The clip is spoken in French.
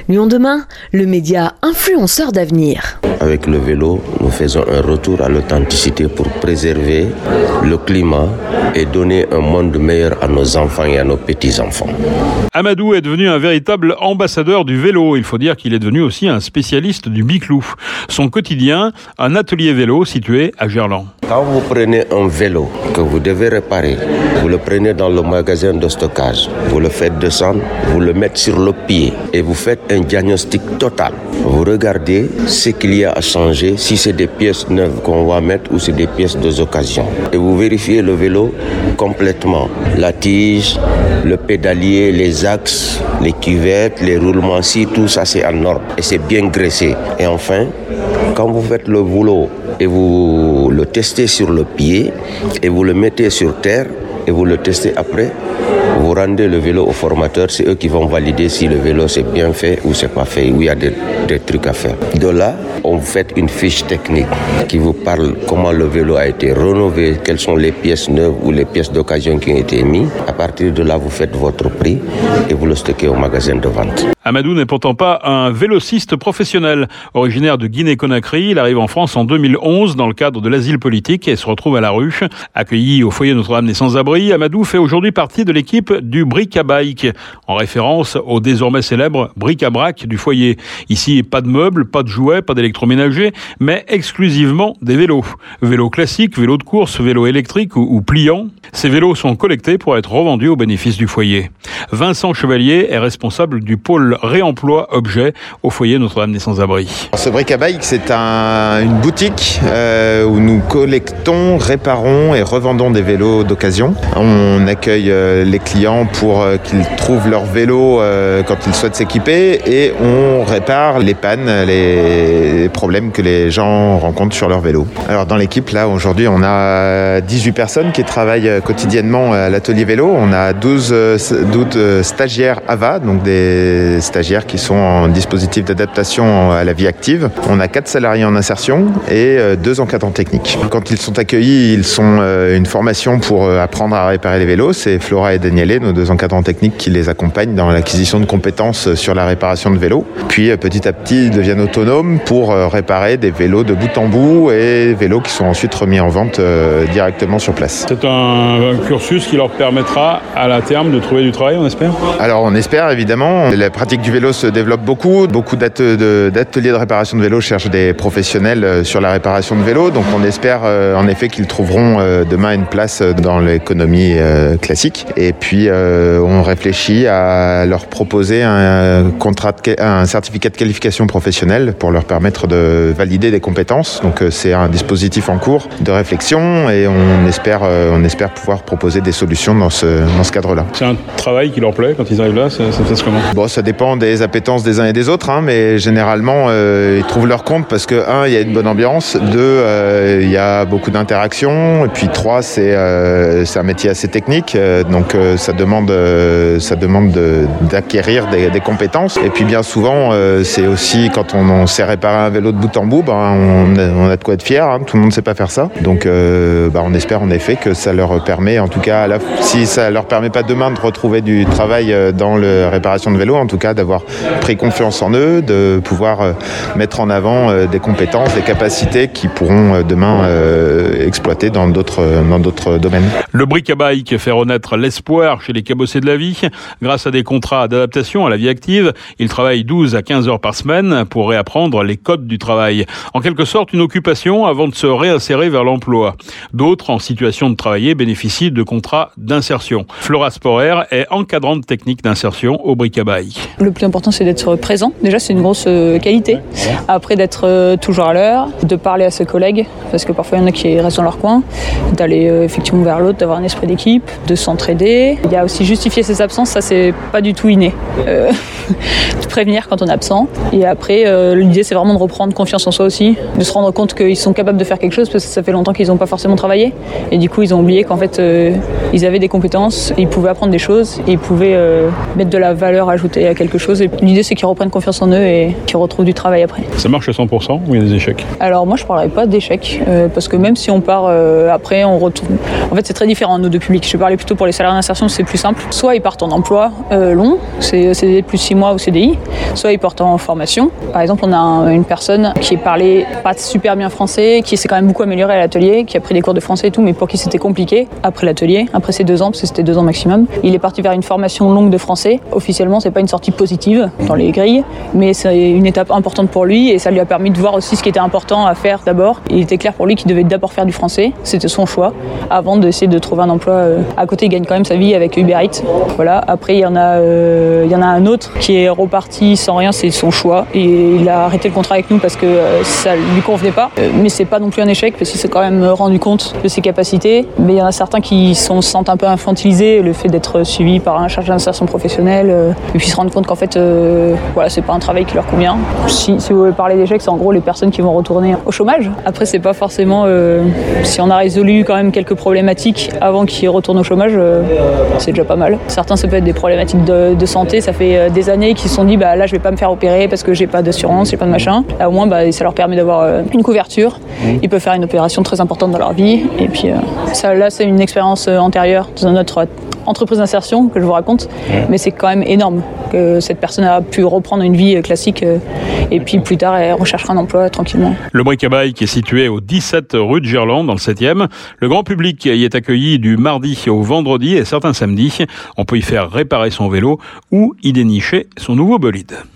Lyon demain, le média influenceur d'avenir. Avec le vélo, nous faisons un retour à l'authenticité pour préserver le climat et donner un monde meilleur à nos enfants et à nos petits-enfants. Amadou est devenu un véritable ambassadeur du vélo. Il faut dire qu'il est devenu aussi un spécialiste du biclou. Son quotidien, un atelier vélo situé à Gerland. Quand vous prenez un vélo que vous devez réparer, vous le prenez dans le magasin de stockage, vous le faites descendre, vous le mettez sur le pied et vous faites un diagnostic total. Vous regardez ce qu'il y a à changer, si c'est des pièces neuves qu'on va mettre ou c'est des pièces d'occasion. Et vous vérifiez le vélo complètement. La tige, le pédalier, les axes, les cuvettes, les roulements, si tout ça c'est en ordre et c'est bien graissé. Et enfin, quand vous faites le boulot et vous le testez sur le pied et vous le mettez sur terre et vous le testez après, vous rendez le vélo au formateur, c'est eux qui vont valider si le vélo c'est bien fait ou c'est pas fait, où il y a des trucs à faire. De là, on vous fait une fiche technique qui vous parle comment le vélo a été rénové, quelles sont les pièces neuves ou les pièces d'occasion qui ont été mises. À partir de là, vous faites votre prix et vous le stockez au magasin de vente. Amadou n'est pourtant pas un vélociste professionnel. Originaire de Guinée-Conakry, il arrive en France en 2011 dans le cadre de l'asile politique et se retrouve à la rue. Accueilli au foyer Notre-Dame des Sans-Abris, Amadou fait aujourd'hui partie de l'équipe du Bric-à-Bike, en référence au désormais célèbre bric-à-brac du foyer. Ici, pas de meubles, pas de jouets, pas d'électroménager, mais exclusivement des vélos. Vélos classiques, vélos de course, vélos électriques ou pliants. Ces vélos sont collectés pour être revendus au bénéfice du foyer. Vincent Chevalier est responsable du pôle réemploi objet au foyer Notre-Dame des Sans-Abris. Ce Bric-à-Bike, c'est une boutique où nous collectons, réparons et revendons des vélos d'occasion. On accueille les clients pour qu'ils trouvent leur vélo quand ils souhaitent s'équiper et on répare les pannes, les problèmes que les gens rencontrent sur leur vélo. Alors dans l'équipe, là, aujourd'hui, on a 18 personnes qui travaillent quotidiennement à l'atelier vélo. On a 12 stagiaires AVA, donc des stagiaires qui sont en dispositif d'adaptation à la vie active. On a 4 salariés en insertion et 2 encadrants techniques. Quand ils sont accueillis, ils sont une formation pour apprendre à réparer les vélos. C'est Flora et Daniele, nos 2 encadrants techniques, qui les accompagnent dans l'acquisition de compétences sur la réparation de vélos. Puis petit à petit, ils deviennent autonomes pour réparer des vélos de bout en bout et vélos qui sont ensuite remis en vente directement sur place. C'est un cursus qui leur permettra à la terme de trouver du travail, on espère ? Alors on espère évidemment. La pratique du vélo se développe beaucoup. Beaucoup d'ateliers de réparation de vélos cherchent des professionnels sur la réparation de vélos. Donc on espère en effet qu'ils trouveront demain une place dans l'économie classique. Et puis on réfléchit à leur proposer un certificat de qualification professionnelle pour leur permettre de valider des compétences. Donc c'est un dispositif en cours de réflexion et on espère pouvoir proposer des solutions dans ce cadre-là. C'est un travail qui leur plaît quand ils arrivent là, ça se passe comment ? Bon, ça dépend des appétences des uns et des autres, mais généralement ils trouvent leur compte parce que il y a une bonne ambiance, 2, il y a beaucoup d'interactions, et puis 3, c'est un métier assez technique, donc ça demande d'acquérir des compétences. Et puis bien souvent, c'est aussi quand on sait réparer un vélo de bout en bout, on a de quoi être fier. Tout le monde ne sait pas faire ça, donc on espère en effet que ça leur permet, en tout cas, si ça leur permet pas demain de retrouver du travail dans la réparation de vélo, en tout cas d'avoir pris confiance en eux, de pouvoir mettre en avant des compétences, des capacités qui pourront demain exploiter dans d'autres domaines. Le Bric-à-Bike fait renaître l'espoir chez les cabossés de la vie. Grâce à des contrats d'adaptation à la vie active, ils travaillent 12 à 15 heures par semaine pour réapprendre les codes du travail. En quelque sorte, une occupation avant de se réinsérer vers l'emploi. D'autres, en situation de travailler, bénéficient de contrats d'insertion. Flora Sporer est encadrante technique d'insertion au Bric-à-Bike. Le plus important, c'est d'être présent. Déjà, c'est une grosse qualité. Après, d'être toujours à l'heure, de parler à ses collègues, parce que parfois, il y en a qui restent dans leur coin, d'aller effectivement vers l'autre, d'avoir un esprit d'équipe, de s'entraider. Il y a aussi justifier ses absences, ça, c'est pas du tout inné. De prévenir quand on est absent. Et après, l'idée, c'est vraiment de reprendre confiance en soi aussi, de se rendre compte qu'ils sont capables de faire quelque chose, parce que ça fait longtemps qu'ils n'ont pas forcément travaillé. Et du coup, ils ont oublié qu'en fait, ils avaient des compétences, ils pouvaient apprendre des choses, et ils pouvaient mettre de la valeur ajoutée à quelque quelque chose. Et l'idée, c'est qu'ils reprennent confiance en eux et qu'ils retrouvent du travail après. Ça marche à 100% ou il y a des échecs? Alors moi, je ne parlerai pas d'échecs, parce que même si on part après, on retourne. En fait, c'est très différent, nos deux publics. Je parlais plutôt pour les salariés d'insertion, c'est plus simple. Soit ils partent en emploi long, c'est CDD plus 6 mois ou CDI, soit ils partent en formation. Par exemple, on a une personne qui parlait pas super bien français, qui s'est quand même beaucoup améliorée à l'atelier, qui a pris des cours de français et tout, mais pour qui c'était compliqué après l'atelier, après ces 2 ans, parce que c'était 2 ans maximum. Il est parti vers une formation longue de français. Officiellement, c'est pas une sortie positive dans les grilles, mais c'est une étape importante pour lui et ça lui a permis de voir aussi ce qui était important à faire d'abord. Il était clair pour lui qu'il devait d'abord faire du français, c'était son choix, avant d'essayer de trouver un emploi. À côté, il gagne quand même sa vie avec Uber Eats. Voilà. Après, il y en a un autre qui est reparti sans rien, c'est son choix et il a arrêté le contrat avec nous parce que ça lui convenait pas. Mais c'est pas non plus un échec parce qu'il s'est quand même rendu compte de ses capacités. Mais il y en a certains qui se sentent un peu infantilisés, le fait d'être suivi par un chargé d'insertion professionnelle, et puis se rendre compte qu'en fait, voilà, c'est pas un travail qui leur convient. Si vous voulez parler d'échecs, c'est en gros les personnes qui vont retourner au chômage. Après, c'est pas forcément si on a résolu quand même quelques problématiques avant qu'ils retournent au chômage, c'est déjà pas mal. Certains, ça peut être des problématiques de santé. Ça fait des années qu'ils se sont dit, là, je vais pas me faire opérer parce que j'ai pas d'assurance, j'ai pas de machin. Là, au moins, ça leur permet d'avoir une couverture. Ils peuvent faire une opération très importante dans leur vie. Et puis, ça, là, c'est une expérience antérieure dans notre entreprise d'insertion que je vous raconte, mais c'est quand même énorme que cette personne a pu reprendre une vie classique et puis plus tard elle recherchera un emploi tranquillement. Le Bric-à-Bail qui est situé au 17 rue de Gerland dans le 7e. Le grand public y est accueilli du mardi au vendredi et certains samedis. On peut y faire réparer son vélo ou y dénicher son nouveau bolide.